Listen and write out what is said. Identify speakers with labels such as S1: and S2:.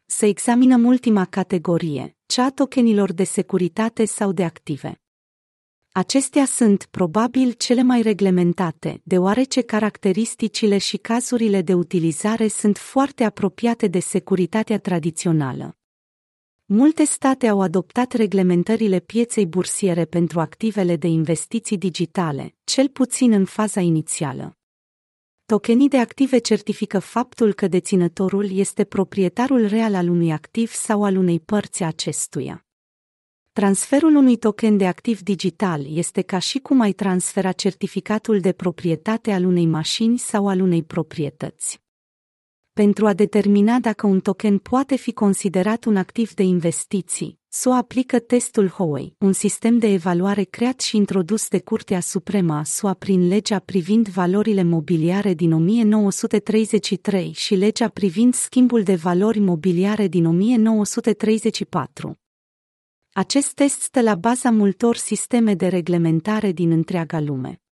S1: să examinăm ultima categorie, cea a tokenilor de securitate sau de active. Acestea sunt, probabil, cele mai reglementate, deoarece caracteristicile și cazurile de utilizare sunt foarte apropiate de securitatea tradițională. Multe state au adoptat reglementările pieței bursiere pentru activele de investiții digitale, cel puțin în faza inițială. Tokenii de active certifică faptul că deținătorul este proprietarul real al unui activ sau al unei părți a acestuia. Transferul unui token de activ digital este ca și cum ai transfera certificatul de proprietate al unei mașini sau al unei proprietăți. Pentru a determina dacă un token poate fi considerat un activ de investiții, SUA aplică testul Howey, un sistem de evaluare creat și introdus de Curtea Supremă a SUA prin legea privind valorile mobiliare din 1933 și legea privind schimbul de valori mobiliare din 1934. Acest test stă la baza multor sisteme de reglementare din întreaga lume.